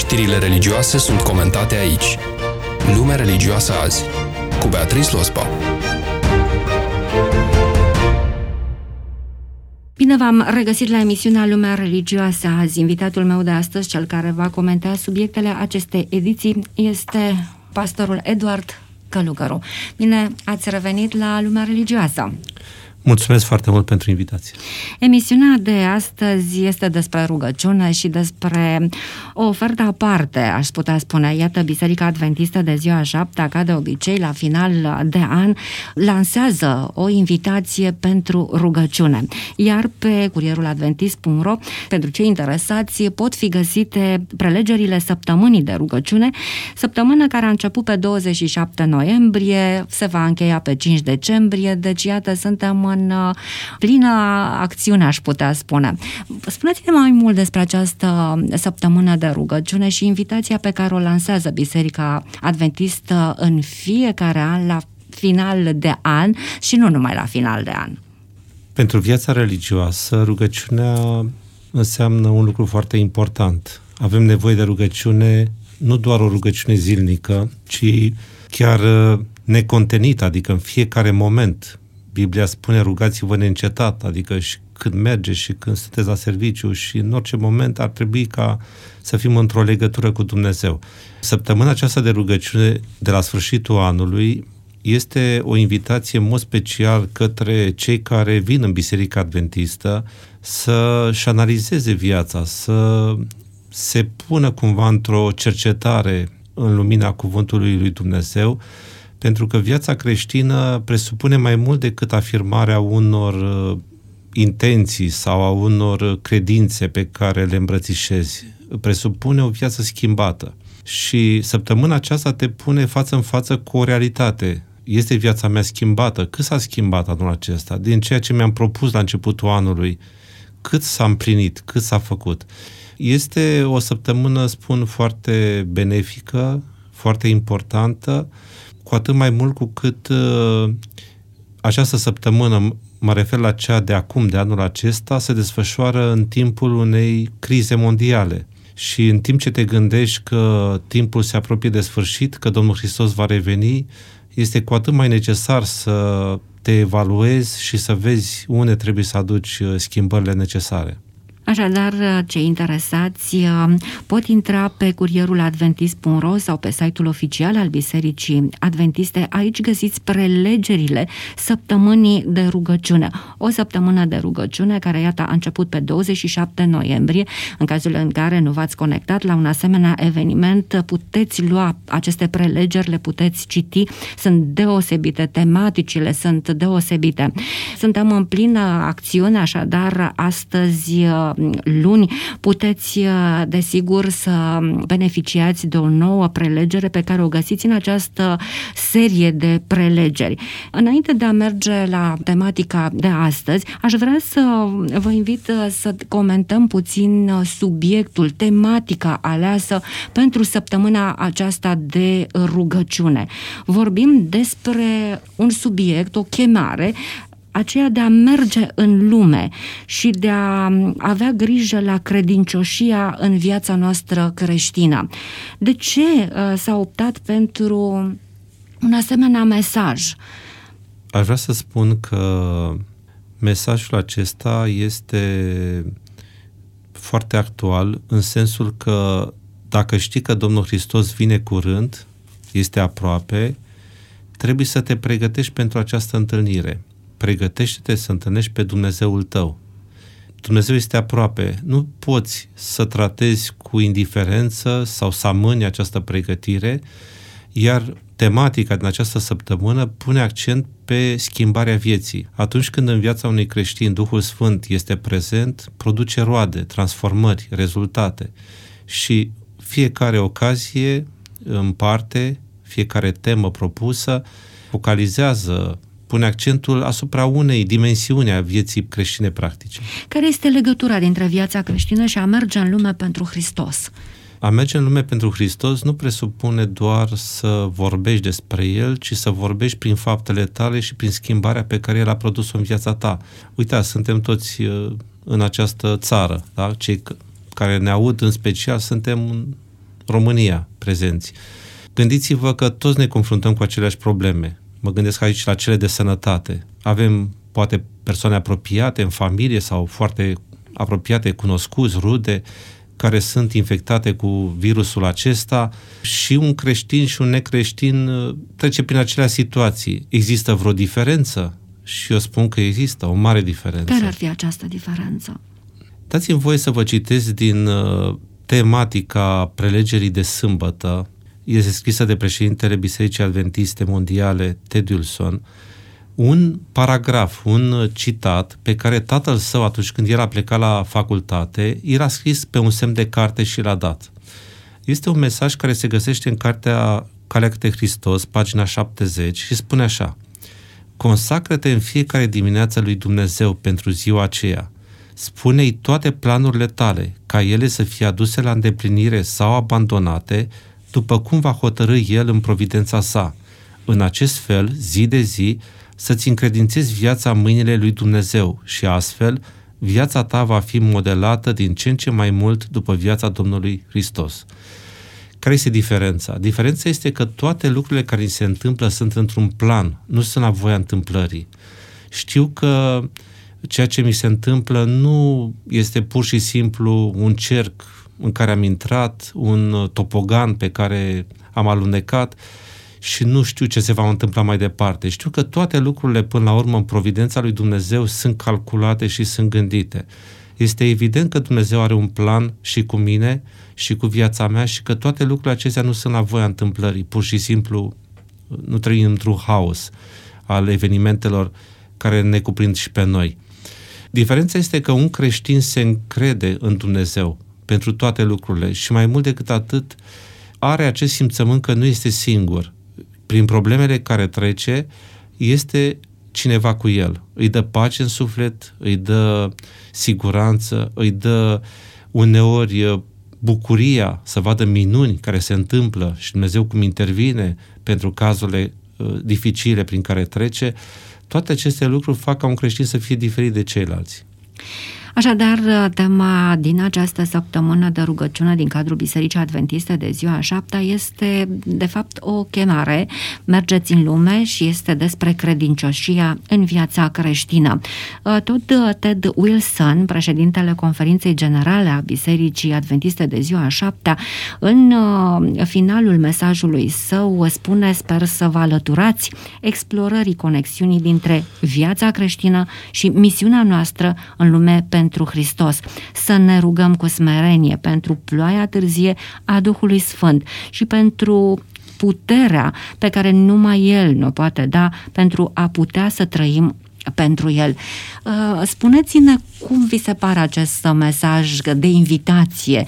Știrile religioase sunt comentate aici. Lumea religioasă azi, cu Beatrice Lospa. Bine v-am regăsit la emisiunea Lumea religioasă azi. Invitatul meu de astăzi, cel care va comenta subiectele acestei ediții, este pastorul Eduard Călugăru. Bine ați revenit la Lumea religioasă. Mulțumesc foarte mult pentru invitație. Emisiunea de astăzi este despre rugăciune și despre o ofertă aparte, aș putea spune. Iată, Biserica Adventistă de ziua 7, ca de obicei, la final de an, lansează o invitație pentru rugăciune. Iar pe curieruladventist.ro, pentru cei interesați, pot fi găsite prelegerile săptămânii de rugăciune, săptămână care a început pe 27 noiembrie, se va încheia pe 5 decembrie, deci iată, suntem în plină acțiune, aș putea spune. Spuneți-ne mai mult despre această săptămână de rugăciune și invitația pe care o lansează Biserica Adventistă în fiecare an, la final de an și nu numai la final de an. Pentru viața religioasă, rugăciunea înseamnă un lucru foarte important. Avem nevoie de rugăciune, nu doar o rugăciune zilnică, ci chiar necontenită, adică în fiecare moment. Biblia spune rugați-vă neîncetat, adică și când mergeți și când sunteți la serviciu și în orice moment ar trebui ca să fim într-o legătură cu Dumnezeu. Săptămâna aceasta de rugăciune de la sfârșitul anului este o invitație în mod special către cei care vin în Biserica Adventistă să-și analizeze viața, să se pună cumva într-o cercetare în lumina cuvântului lui Dumnezeu, pentru că viața creștină presupune mai mult decât afirmarea unor intenții sau a unor credințe pe care le îmbrățișezi. Presupune o viață schimbată. Și săptămâna aceasta te pune față în față cu o realitate. Este viața mea schimbată? Cât s-a schimbat anul acesta? Din ceea ce mi-am propus la începutul anului, cât s-a împlinit? Cât s-a făcut? Este o săptămână, spun, foarte benefică, foarte importantă, cu atât mai mult cu cât această săptămână, mă refer la cea de acum, de anul acesta, se desfășoară în timpul unei crize mondiale. Și în timp ce te gândești că timpul se apropie de sfârșit, că Domnul Hristos va reveni, este cu atât mai necesar să te evaluezi și să vezi unde trebuie să aduci schimbările necesare. Așadar, cei interesați pot intra pe curieruladventist.ro sau pe site-ul oficial al Bisericii Adventiste. Aici găsiți prelegerile săptămânii de rugăciune. O săptămână de rugăciune care, iată, a început pe 27 noiembrie. În cazul în care nu v-ați conectat la un asemenea eveniment, puteți lua aceste prelegeri, le puteți citi. Sunt deosebite, tematicile sunt deosebite. Suntem în plină acțiune, așadar, astăzi, luni, puteți, desigur, să beneficiați de o nouă prelegere pe care o găsiți în această serie de prelegeri. Înainte de a merge la tematica de astăzi, aș vrea să vă invit să comentăm puțin subiectul, tematica aleasă pentru săptămâna aceasta de rugăciune. Vorbim despre un subiect, o chemare, aceea de a merge în lume și de a avea grijă la credincioșia în viața noastră creștină. De ce s-a optat pentru un asemenea mesaj? Aș vrea să spun că mesajul acesta este foarte actual, în sensul că dacă știi că Domnul Hristos vine curând, este aproape, trebuie să te pregătești pentru această întâlnire. Pregătește-te să întâlnești pe Dumnezeul tău. Dumnezeu este aproape. Nu poți să tratezi cu indiferență sau să amâni această pregătire, iar tematica din această săptămână pune accent pe schimbarea vieții. Atunci când în viața unui creștin Duhul Sfânt este prezent, produce roade, transformări, rezultate. Și fiecare ocazie în parte, fiecare temă propusă, focalizează, pune accentul asupra unei dimensiuni a vieții creștine practice. Care este legătura dintre viața creștină și a merge în lume pentru Hristos? A merge în lume pentru Hristos nu presupune doar să vorbești despre El, ci să vorbești prin faptele tale și prin schimbarea pe care El a produs-o în viața ta. Uitați, suntem toți în această țară, da? Cei care ne aud în special, suntem România prezenți. Gândiți-vă că toți ne confruntăm cu aceleași probleme. Mă gândesc aici la cele de sănătate. Avem poate persoane apropiate în familie sau foarte apropiate, cunoscuți, rude, care sunt infectate cu virusul acesta și un creștin și un necreștin trece prin aceleași situații. Există vreo diferență? Și eu spun că există o mare diferență. Care ar fi această diferență? Dați-mi voie să vă citesc din tematica prelegerii de sâmbătă. Este scrisă de președintele Bisericii Adventiste Mondiale, Ted Wilson, un paragraf, un citat pe care tatăl său, atunci când el a plecat la facultate, l-a scris pe un semn de carte și l-a dat. Este un mesaj care se găsește în cartea Calea către Hristos, pagina 70, și spune așa: consacră-te în fiecare dimineață lui Dumnezeu pentru ziua aceea. Spune-i toate planurile tale, ca ele să fie aduse la îndeplinire sau abandonate, după cum va hotărî El în providența sa. În acest fel, zi de zi, să-ți încredințezi viața în mâinile lui Dumnezeu și astfel viața ta va fi modelată din ce în ce mai mult după viața Domnului Hristos. Care este diferența? Diferența este că toate lucrurile care se întâmplă sunt într-un plan, nu sunt la voia întâmplării. Știu că ceea ce mi se întâmplă nu este pur și simplu un cerc în care am intrat, un topogan pe care am alunecat și nu știu ce se va întâmpla mai departe. Știu că toate lucrurile, până la urmă, în providența lui Dumnezeu sunt calculate și sunt gândite. Este evident că Dumnezeu are un plan și cu mine și cu viața mea și că toate lucrurile acestea nu sunt la voia întâmplării. Pur și simplu nu trăim într-un haos al evenimentelor care ne cuprind și pe noi. Diferența este că un creștin se încrede în Dumnezeu pentru toate lucrurile și mai mult decât atât are acest simțământ că nu este singur. Prin problemele care trece, este cineva cu el. Îi dă pace în suflet, îi dă siguranță, îi dă uneori bucuria să vadă minuni care se întâmplă și Dumnezeu cum intervine pentru cazurile dificile prin care trece. Toate aceste lucruri fac ca un creștin să fie diferit de ceilalți. Așadar, tema din această săptămână de rugăciune din cadrul Bisericii Adventiste de ziua a 7-a este, de fapt, o chemare. Mergeți în lume și este despre credincioșia în viața creștină. Tot Ted Wilson, președintele Conferinței Generale a Bisericii Adventiste de ziua a 7-a, în finalul mesajului său spune: sper să vă alăturați explorării conexiunii dintre viața creștină și misiunea noastră în lume pentru Hristos, să ne rugăm cu smerenie pentru ploaia târzie a Duhului Sfânt și pentru puterea pe care numai El ne-o poate da pentru a putea să trăim pentru El. Spuneți-ne cum vi se pare acest mesaj de invitație,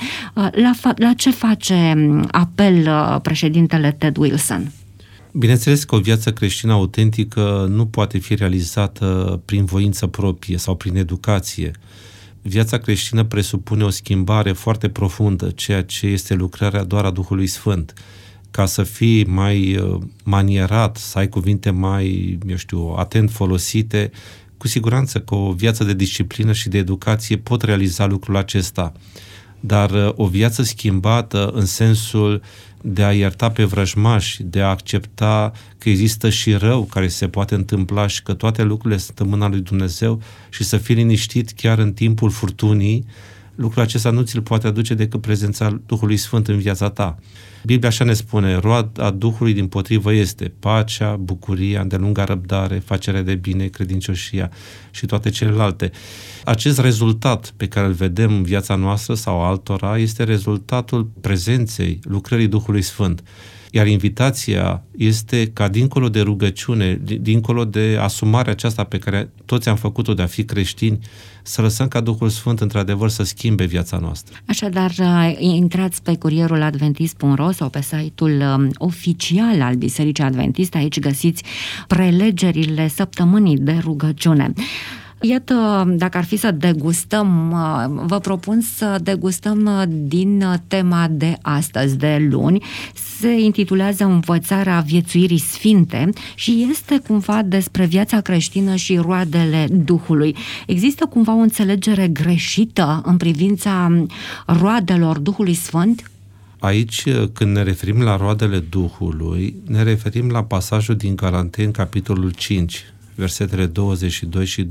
la ce face apel președintele Ted Wilson? Bineînțeles că o viață creștină autentică nu poate fi realizată prin voință proprie sau prin educație. Viața creștină presupune o schimbare foarte profundă, ceea ce este lucrarea doar a Duhului Sfânt. Ca să fii mai manierat, să ai cuvinte mai, atent folosite, cu siguranță că o viață de disciplină și de educație pot realiza lucrul acesta. Dar o viață schimbată în sensul de a ierta pe vrăjmași, de a accepta că există și rău care se poate întâmpla și că toate lucrurile sunt în mâna lui Dumnezeu și să fii liniștit chiar în timpul furtunii, lucrul acesta nu ți-l poate aduce decât prezența Duhului Sfânt în viața ta. Biblia așa ne spune: roada Duhului dimpotrivă este pacea, bucuria, îndelunga răbdare, facerea de bine, credincioșia și toate celelalte. Acest rezultat pe care îl vedem în viața noastră sau altora este rezultatul prezenței, lucrării Duhului Sfânt. Iar invitația este ca dincolo de rugăciune, dincolo de asumarea aceasta pe care toți am făcut-o de a fi creștini, să lăsăm ca Duhul Sfânt într-adevăr să schimbe viața noastră. Așadar, intrați pe curierul adventist.ro sau pe site-ul oficial al Bisericii Adventiste, aici găsiți prelegerile săptămânii de rugăciune. Iată, dacă ar fi să degustăm, vă propun să degustăm din tema de astăzi, de luni. Se intitulează Învățarea viețuirii sfinte și este cumva despre viața creștină și roadele Duhului. Există cumva o înțelegere greșită în privința roadelor Duhului Sfânt? Aici, când ne referim la roadele Duhului, ne referim la pasajul din Galateni, capitolul 5, versetele 22 și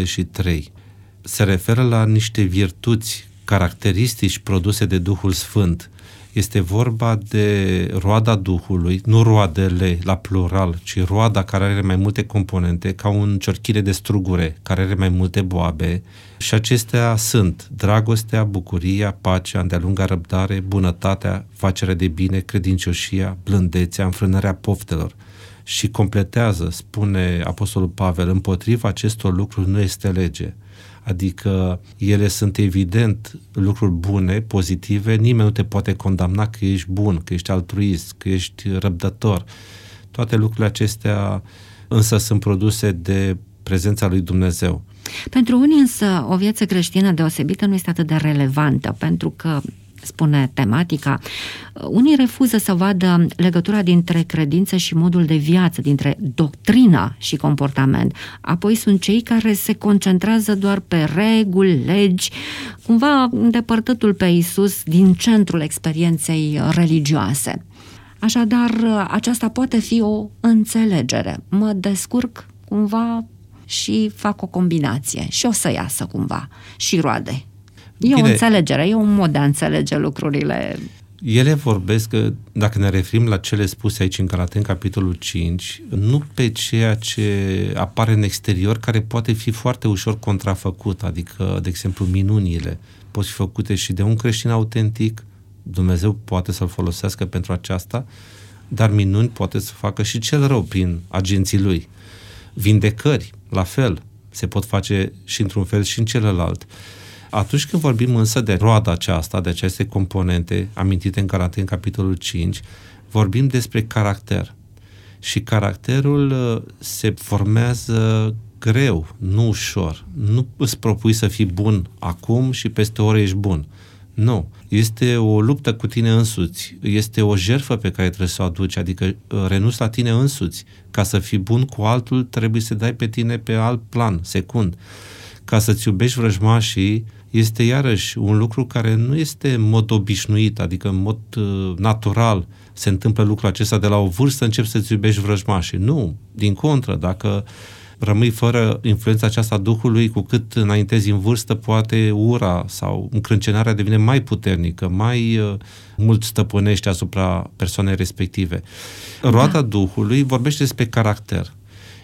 23. Se referă la niște virtuți, caracteristici produse de Duhul Sfânt. Este vorba de roada Duhului, nu roadele la plural, ci roada care are mai multe componente, ca un ciorchire de strugure care are mai multe boabe. Și acestea sunt dragostea, bucuria, pacea, îndelunga răbdare, bunătatea, facerea de bine, credincioșia, blândețea, înfrânarea poftelor. Și completează, spune Apostolul Pavel, împotriva acestor lucruri nu este lege. Adică ele sunt evident lucruri bune, pozitive, nimeni nu te poate condamna că ești bun, că ești altruist, că ești răbdător. Toate lucrurile acestea însă sunt produse de prezența lui Dumnezeu. Pentru unii însă o viață creștină deosebită nu este atât de relevantă, pentru că, spune tematica, unii refuză să vadă legătura dintre credință și modul de viață, dintre doctrină și comportament. Apoi sunt cei care se concentrează doar pe reguli, legi, cumva îndepărtându-L pe Iisus din centrul experienței religioase. Așadar, aceasta poate fi o înțelegere. Mă descurc cumva și fac o combinație și o să iasă cumva și roade. E o înțelegere, e un mod de a înțelege lucrurile. Ele vorbesc, că, dacă ne referim la cele spuse aici în Galateni, capitolul 5, nu pe ceea ce apare în exterior, care poate fi foarte ușor contrafăcut, adică, de exemplu, minunile pot fi făcute și de un creștin autentic, Dumnezeu poate să-l folosească pentru aceasta, dar minuni poate să facă și cel rău prin agenții lui. Vindecări, la fel, se pot face și într-un fel și în celălalt. Atunci când vorbim însă de roada aceasta, de aceste componente amintite în Galateni, capitolul 5, vorbim despre caracter. Și caracterul se formează greu, nu ușor. Nu îți propui să fii bun acum și peste o oră ești bun. Nu. Este o luptă cu tine însuți. Este o jertfă pe care trebuie să o aduci, adică renunți la tine însuți. Ca să fii bun cu altul, trebuie să dai pe tine pe alt plan, secund. Ca să-ți iubești vrăjmașii, este iarăși un lucru care nu este în mod obișnuit, adică în mod natural se întâmplă lucrul acesta, de la o vârstă începi să-ți iubești vrăjmașii. Nu, din contră, dacă rămâi fără influența aceasta a Duhului, cu cât înaintezi în vârstă, poate ura sau încrâncenarea devine mai puternică, mai mult stăpânește asupra persoanei respective. Roada Duhului vorbește despre caracter.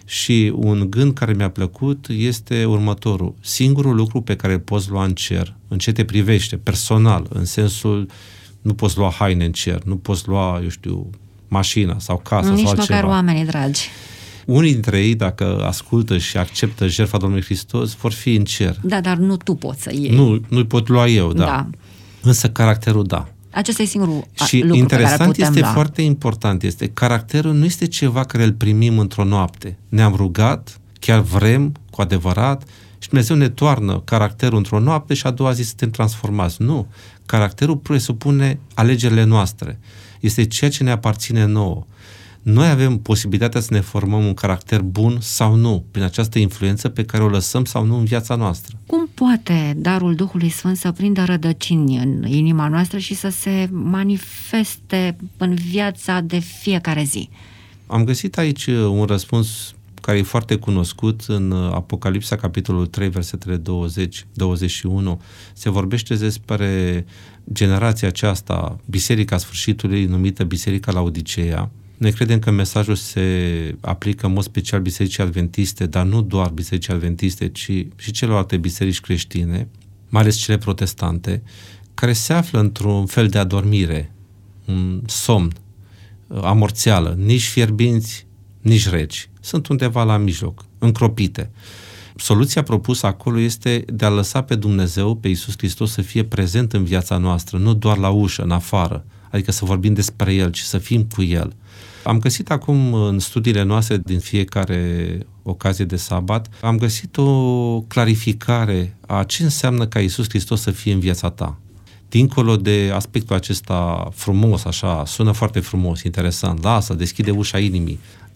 Și un gând care mi-a plăcut este următorul. Singurul lucru pe care îl poți lua în cer, în ce te privește, personal, în sensul, nu poți lua haine în cer, nu poți lua, mașina sau casa nici sau altceva. Nici măcar oamenii dragi. Unii dintre ei, dacă ascultă și acceptă jertfa Domnului Hristos, vor fi în cer. Da, dar nu tu poți să iei. Nu-i pot lua eu, da. Însă caracterul, da. Acesta e singurul și lucru interesant, pe care putem este lua. foarte important, caracterul nu este ceva care îl primim într-o noapte. Ne-am rugat, chiar vrem, cu adevărat, și Dumnezeu ne toarnă caracterul într-o noapte și a doua zi suntem transformați. Nu. Caracterul presupune alegerile noastre. Este ceea ce ne aparține nouă. Noi avem posibilitatea să ne formăm un caracter bun sau nu, prin această influență pe care o lăsăm sau nu în viața noastră. Cum poate darul Duhului Sfânt să prindă rădăcini în inima noastră și să se manifeste în viața de fiecare zi? Am găsit aici un răspuns care e foarte cunoscut în Apocalipsa, capitolul 3, versetele 20-21. Se vorbește despre generația aceasta, Biserica Sfârșitului, numită Biserica Laodiceea. Noi credem că mesajul se aplică în mod special Bisericii Adventiste, dar nu doar Bisericii Adventiste, ci și celelalte biserici creștine, mai ales cele protestante, care se află într-un fel de adormire, un somn, amorțeală, nici fierbinți, nici reci. Sunt undeva la mijloc, încropite. Soluția propusă acolo este de a lăsa pe Dumnezeu, pe Iisus Hristos, să fie prezent în viața noastră, nu doar la ușă, în afară, adică să vorbim despre El, ci să fim cu El. Am găsit acum în studiile noastre din fiecare ocazie de sabat, am găsit o clarificare a ce înseamnă ca Iisus Hristos să fie în viața ta. Dincolo de aspectul acesta frumos, așa, sună foarte frumos, interesant, lasă, deschide ușa inimii,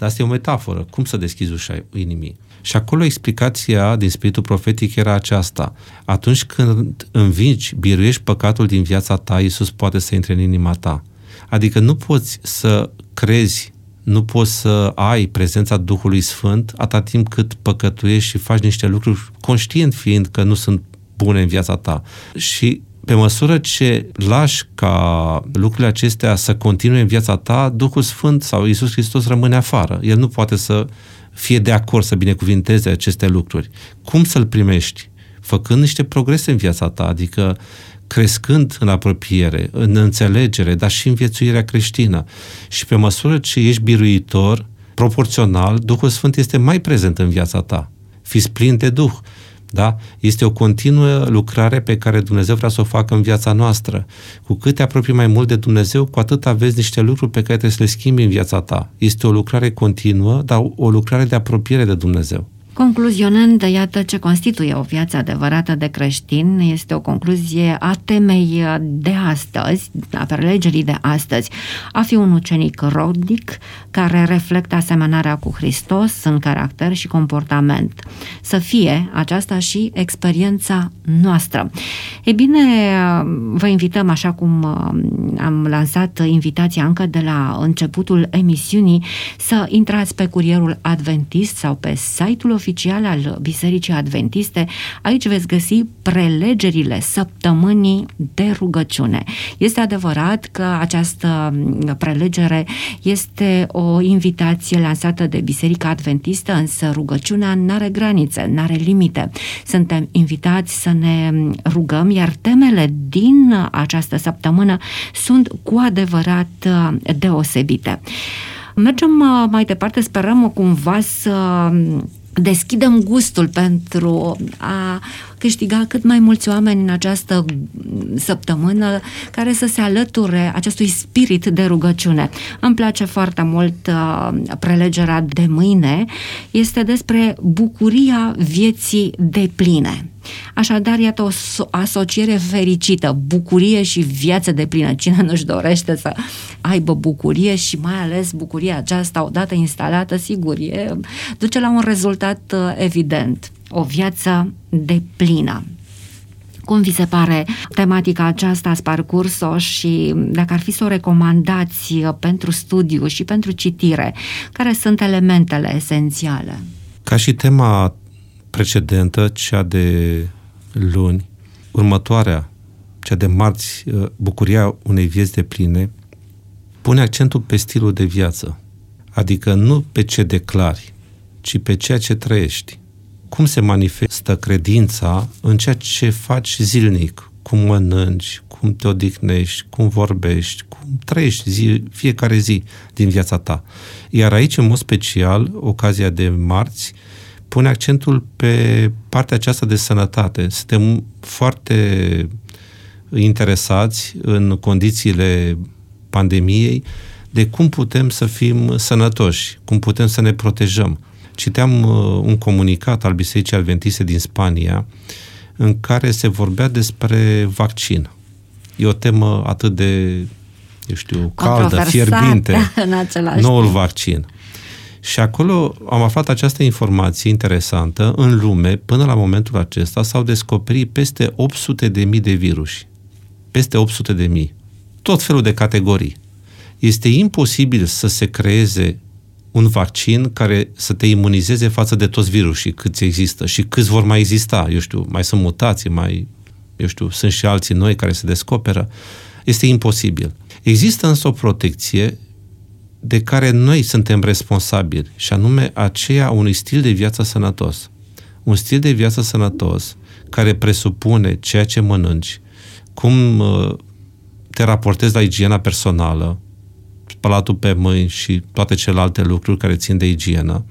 Dar asta e o metaforă. Cum să deschizi ușa inimii? Și acolo explicația din spiritul profetic era aceasta. Atunci când învingi, biruiești păcatul din viața ta, Iisus poate să intre în inima ta. Adică nu poți să crezi, nu poți să ai prezența Duhului Sfânt atâta timp cât păcătuiești și faci niște lucruri conștient fiind că nu sunt bune în viața ta. Și pe măsură ce lași ca lucrurile acestea să continue în viața ta, Duhul Sfânt sau Iisus Hristos rămâne afară. El nu poate să fie de acord să binecuvinteze aceste lucruri. Cum să-L primești? Făcând niște progrese în viața ta, adică crescând în apropiere, în înțelegere, dar și în viețuirea creștină. Și pe măsură ce ești biruitor, proporțional, Duhul Sfânt este mai prezent în viața ta. Fiți plin de Duh. Da? Este o continuă lucrare pe care Dumnezeu vrea să o facă în viața noastră. Cu cât te apropii mai mult de Dumnezeu, cu atât aveți niște lucruri pe care trebuie să le schimbi în viața ta. Este o lucrare continuă, dar o lucrare de apropiere de Dumnezeu. Concluzionând, iată ce constituie o viață adevărată de creștin, este o concluzie a temei de astăzi, a prelegerii de astăzi, a fi un ucenic rodnic care reflectă asemănarea cu Hristos în caracter și comportament. Să fie aceasta și experiența noastră. E bine, vă invităm, așa cum am lansat invitația încă de la începutul emisiunii, să intrați pe Curierul Adventist sau pe site-ul oficial al Bisericii Adventiste. Aici veți găsi prelegerile săptămânii de rugăciune. Este adevărat că această prelegere este o invitație lansată de Biserica Adventistă, însă rugăciunea n-are granițe, n-are limite. Suntem invitați să ne rugăm, iar temele din această săptămână sunt cu adevărat deosebite. Mergem mai departe, sperăm cumva să deschidem gustul pentru a câștiga cât mai mulți oameni în această săptămână care să se alăture acestui spirit de rugăciune. Îmi place foarte mult prelegerea de mâine. Este despre bucuria vieții depline. Așadar, iată o asociere fericită, bucurie și viață deplină. Cine nu-și dorește să aibă bucurie și mai ales bucuria aceasta, odată instalată, sigur, duce la un rezultat evident. O viață deplină. Cum vi se pare tematica aceasta? Ați parcurs-o și dacă ar fi să o recomandați pentru studiu și pentru citire, care sunt elementele esențiale? Ca și tema precedentă, cea de luni, următoarea, cea de marți, bucuria unei vieți depline, pune accentul pe stilul de viață. Adică nu pe ce declari, ci pe ceea ce trăiești. Cum se manifestă credința în ceea ce faci zilnic, cum mănânci, cum te odihnești, cum vorbești, cum trăiești fiecare zi din viața ta. Iar aici, în mod special, ocazia de marți, pune accentul pe partea aceasta de sănătate. Suntem foarte interesați în condițiile pandemiei de cum putem să fim sănătoși, cum putem să ne protejăm. Citeam un comunicat al Bisericii Adventiste din Spania în care se vorbea despre vaccin. E o temă atât de, caldă, fierbinte, noul vaccin. Și acolo am aflat această informație interesantă. În lume, până la momentul acesta, s-au descoperit peste 800.000 de virusuri. Peste 800.000. Tot felul de categorii. Este imposibil să se creeze un vaccin care să te imunizeze față de toți virusii câți există și câți vor mai exista. Mai sunt mutații, sunt și alții noi care se descoperă. Este imposibil. Există însă o protecție de care noi suntem responsabili, și anume aceea unui stil de viață sănătos. Un stil de viață sănătos care presupune ceea ce mănânci, cum te raportezi la igiena personală, spălatul pe mâini și toate celelalte lucruri care țin de igienă,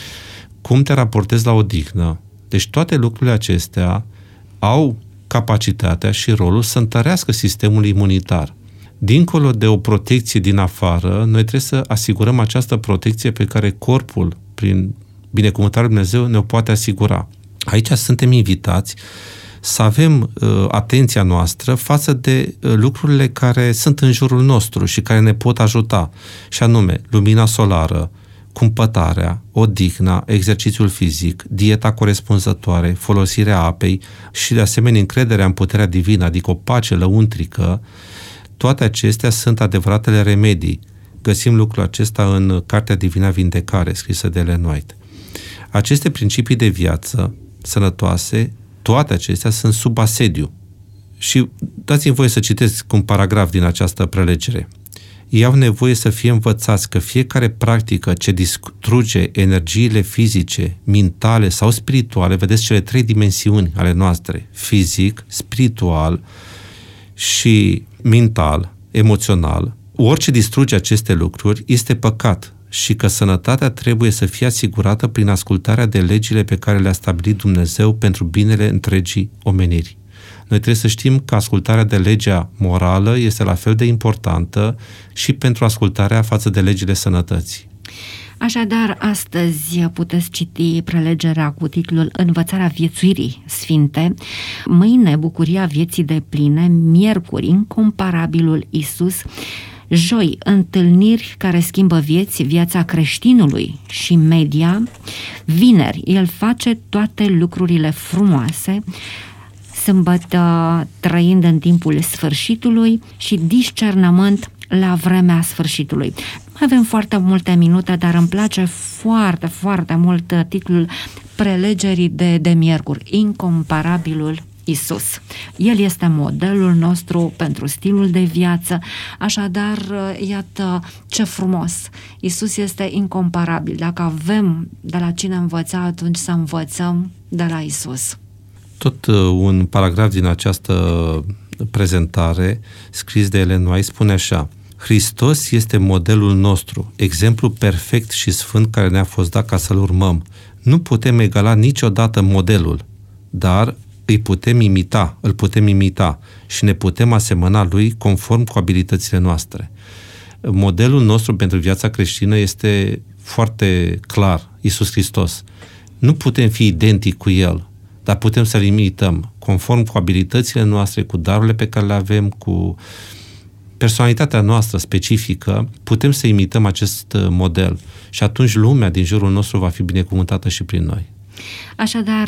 cum te raportezi la odihnă. Deci toate lucrurile acestea au capacitatea și rolul să întărească sistemul imunitar. Dincolo de o protecție din afară, noi trebuie să asigurăm această protecție pe care corpul, prin binecuvântarea lui Dumnezeu, ne-o poate asigura. Aici suntem invitați să avem atenția noastră față de lucrurile care sunt în jurul nostru și care ne pot ajuta, și anume lumina solară, cumpătarea, odihna, exercițiul fizic, dieta corespunzătoare, folosirea apei și de asemenea încrederea în puterea divină, adică o pace lăuntrică, toate acestea sunt adevăratele remedii. Găsim lucrul acesta în Cartea Divina Vindecare, scrisă de Ellen White. Aceste principii de viață sănătoase, toate acestea sunt sub asediu. Și dați-mi voie să citesc un paragraf din această prelegere. Ei au nevoie să fie învățați că fiecare practică ce distruge energiile fizice, mentale sau spirituale, vedeți cele 3 dimensiuni ale noastre, fizic, spiritual și mental, emoțional, orice distruge aceste lucruri este păcat și că sănătatea trebuie să fie asigurată prin ascultarea de legile pe care le-a stabilit Dumnezeu pentru binele întregii omeniri. Noi trebuie să știm că ascultarea de legea morală este la fel de importantă și pentru ascultarea față de legile sănătății. Așadar, astăzi puteți citi prelegerea cu titlul Învățarea viețuirii sfinte, mâine Bucuria vieții depline, miercuri Incomparabilul Iisus, joi Întâlniri care schimbă vieți, viața creștinului și media, vineri El face toate lucrurile frumoase, sâmbătă Trăind în timpul sfârșitului și Discernământ la vremea sfârșitului. Nu avem foarte multe minute, dar îmi place foarte, foarte mult titlul prelegerii de miercuri, Incomparabilul Iisus. El este modelul nostru pentru stilul de viață, așadar, iată ce frumos. Iisus este incomparabil. Dacă avem de la cine învăța, atunci să învățăm de la Iisus. Tot un paragraf din această prezentare, scris de Ellen White, spune așa: Hristos este modelul nostru, exemplu perfect și sfânt care ne-a fost dat ca să-L urmăm. Nu putem egala niciodată modelul, dar îl putem imita și ne putem asemăna Lui conform cu abilitățile noastre. Modelul nostru pentru viața creștină este foarte clar, Iisus Hristos. Nu putem fi identici cu El, dar putem să-L imităm conform cu abilitățile noastre, cu darurile pe care le avem, cu personalitatea noastră specifică, putem să imităm acest model și atunci lumea din jurul nostru va fi binecuvântată și prin noi. Așadar,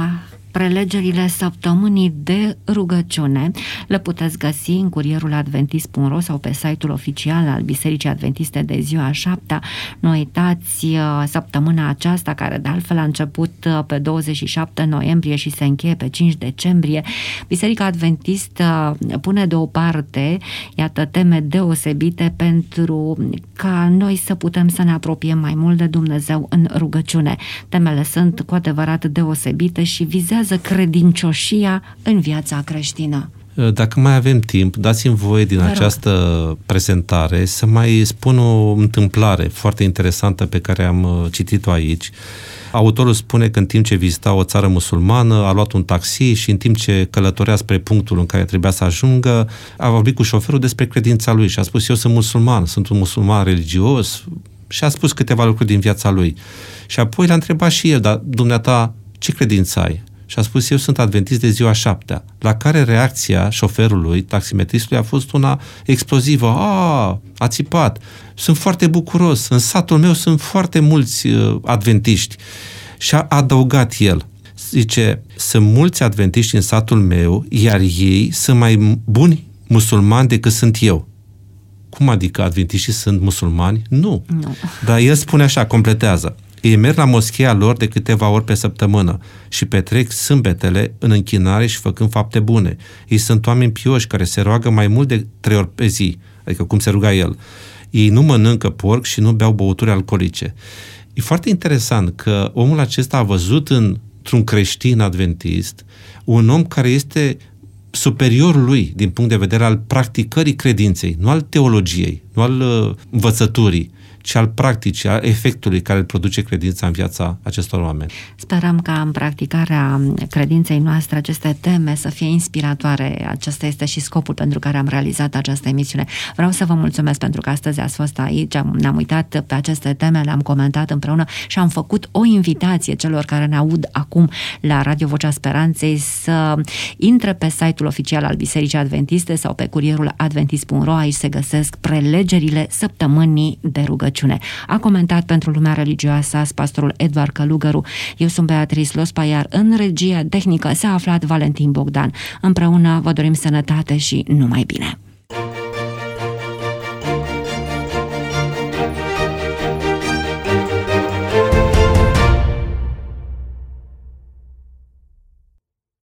prelegerile săptămânii de rugăciune le puteți găsi în curieruladventist.ro sau pe site-ul oficial al Bisericii Adventiste de ziua 7. Nu uitați săptămâna aceasta, care de altfel a început pe 27 noiembrie și se încheie pe 5 decembrie. Biserica Adventistă pune deoparte, iată, teme deosebite pentru ca noi să putem să ne apropiem mai mult de Dumnezeu în rugăciune. Temele sunt cu adevărat deosebite și vizează credincioșia în viața creștină. Dacă mai avem timp, dați-mi voie din această prezentare să mai spun o întâmplare foarte interesantă pe care am citit-o aici. Autorul spune că în timp ce vizita o țară musulmană, a luat un taxi și în timp ce călătorea spre punctul în care trebuia să ajungă, a vorbit cu șoferul despre credința lui și a spus: eu sunt musulman, sunt un musulman religios, și a spus câteva lucruri din viața lui. Și apoi l-a întrebat și el: dar dumneata, ce credință ai? Și a spus: eu sunt adventist de ziua 7-a. La care reacția șoferului, taximetristului, a fost una explozivă. A țipat. Sunt foarte bucuros. În satul meu sunt foarte mulți adventiști. Și a adăugat el. Zice: sunt mulți adventiști în satul meu, iar ei sunt mai buni musulmani decât sunt eu. Cum adică adventiștii sunt musulmani? Nu. Dar el spune așa, completează: ei merg la moscheea lor de câteva ori pe săptămână și petrec sâmbetele în închinare și făcând fapte bune. Ei sunt oameni pioși care se roagă mai mult de 3 ori pe zi, adică cum se ruga el. Ei nu mănâncă porc și nu beau băuturi alcoolice. E foarte interesant că omul acesta a văzut într-un creștin adventist un om care este superior lui din punct de vedere al practicării credinței, nu al teologiei, nu al învățăturii, ci al practicii, al efectului care îl produce credința în viața acestor oameni. Sperăm ca în practicarea credinței noastre aceste teme să fie inspiratoare. Acesta este și scopul pentru care am realizat această emisiune. Vreau să vă mulțumesc pentru că astăzi ați fost aici, ne-am uitat pe aceste teme, le-am comentat împreună și am făcut o invitație celor care ne aud acum la Radio Vocea Speranței să intre pe site-ul oficial al Bisericii Adventiste sau pe curierul adventist.ro. Aici se găsesc prelegerile săptămânii de rugăciune. rugăciune. A comentat pentru Lumea Religioasă azi pastorul Edvard Călugăru. Eu sunt Beatrice Lospa, iar în regia tehnică s-a aflat Valentin Bogdan. Împreună vă dorim sănătate și numai bine!